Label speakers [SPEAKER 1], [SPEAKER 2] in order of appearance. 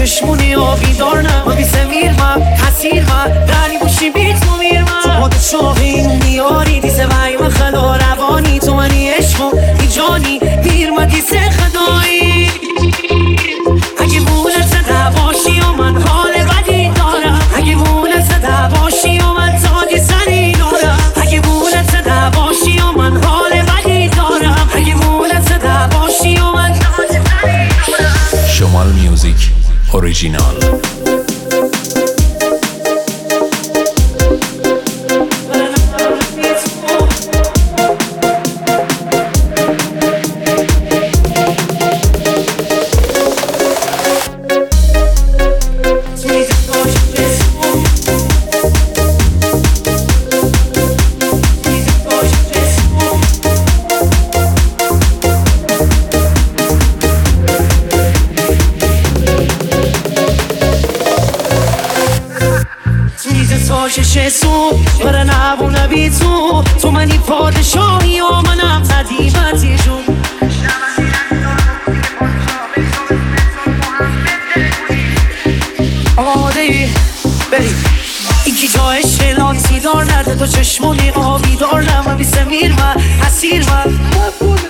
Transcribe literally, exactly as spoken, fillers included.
[SPEAKER 1] چشمونی آبی دارم و بی زمیر من حسیر من دلی بوشی بیت مو میرم تو خود شاقی میاری دیسه وی من خدا روانی تو منی عشقم ای جانی میر من دیسه خدایی اگه مونه زده باشی و من حال بدی دارم اگه مونه زده باشی و من تاگی سری دارم اگه مونه زده باشی و من حال بدی دارم اگه مونه زده باشی و من تاگی سری دارم.
[SPEAKER 2] شمال میوزیک اوریجینال.
[SPEAKER 1] چه سو برا نبونه بی تو تو منی پادشاهی و منم قدیمتی جون آماده ای بریم اینکی جای شلانتی دار نرده تو چشمونی آبی دار نم بی زمیر من حسیر من